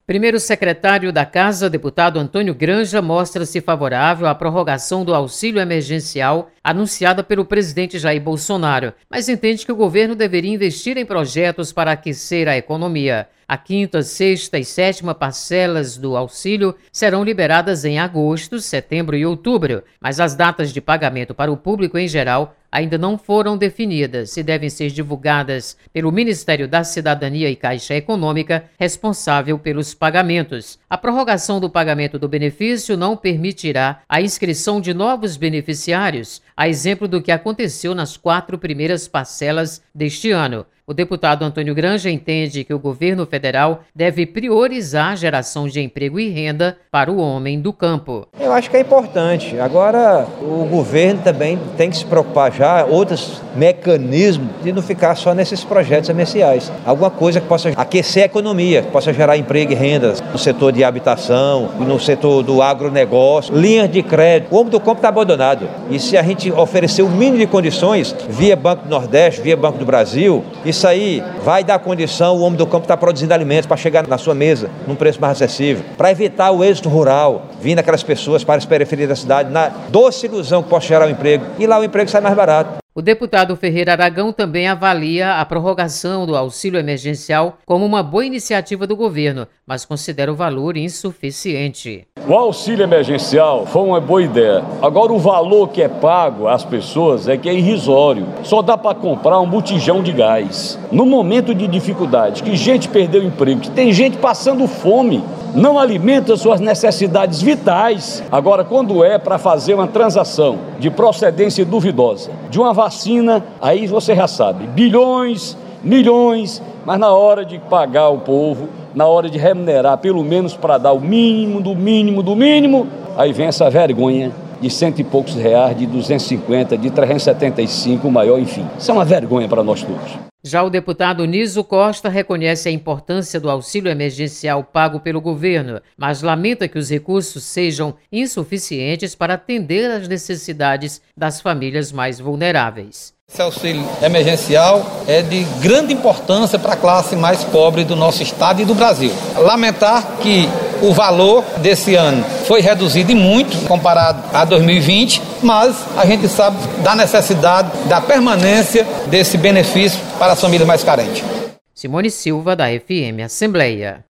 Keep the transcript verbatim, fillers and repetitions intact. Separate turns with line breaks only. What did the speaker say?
Primeiro secretário da Casa, deputado Antônio Granja, mostra-se favorável à prorrogação do auxílio emergencial anunciada pelo presidente Jair Bolsonaro, mas entende que o governo deveria investir em projetos para aquecer a economia. A quinta, sexta e sétima parcelas do auxílio serão liberadas em agosto, setembro e outubro, mas as datas de pagamento para o público em geral ainda não foram definidas e devem ser divulgadas pelo Ministério da Cidadania e Caixa Econômica, responsável pelos pagamentos. A prorrogação do pagamento do benefício não permitirá a inscrição de novos beneficiários, a exemplo do que aconteceu nas quatro primeiras parcelas deste ano. O deputado Antônio Granja entende que o governo federal deve priorizar a geração de emprego e renda para o homem do campo.
Eu acho que é importante. Agora, o governo também tem que se preocupar já, outros mecanismos, de não ficar só nesses projetos emergenciais. Alguma coisa que possa aquecer a economia, que possa gerar emprego e renda no setor de habitação, no setor do agronegócio, linhas de crédito. O homem do campo está abandonado. E se a gente oferecer o mínimo de condições, via Banco do Nordeste, via Banco do Brasil, isso aí vai dar condição, o homem do campo está produzindo alimentos para chegar na sua mesa num preço mais acessível, para evitar o êxito rural, vindo aquelas pessoas para as periferias da cidade, na doce ilusão que possa gerar um emprego, e lá o emprego sai mais barato.
O deputado Ferreira Aragão também avalia a prorrogação do auxílio emergencial como uma boa iniciativa do governo, mas considera o valor insuficiente.
O auxílio emergencial foi uma boa ideia. Agora, o valor que é pago às pessoas é que é irrisório. Só dá para comprar um botijão de gás. No momento de dificuldade, que gente perdeu o emprego, que tem gente passando fome, não alimenta suas necessidades vitais. Agora, quando é para fazer uma transação de procedência duvidosa, de uma vacina, aí você já sabe, bilhões, milhões, mas na hora de pagar o povo, na hora de remunerar, pelo menos para dar o mínimo, do mínimo, do mínimo, aí vem essa vergonha de cento e poucos reais, de duzentos e cinquenta, de trezentos e setenta e cinco, o maior, enfim. Isso é uma vergonha para nós todos.
Já o deputado Niso Costa reconhece a importância do auxílio emergencial pago pelo governo, mas lamenta que os recursos sejam insuficientes para atender às necessidades das famílias mais vulneráveis.
Esse auxílio emergencial é de grande importância para a classe mais pobre do nosso estado e do Brasil. Lamentar que o valor desse ano foi reduzido e muito comparado a dois mil e vinte, mas a gente sabe da necessidade da permanência desse benefício para as famílias mais carentes.
Simone Silva, da F M Assembleia.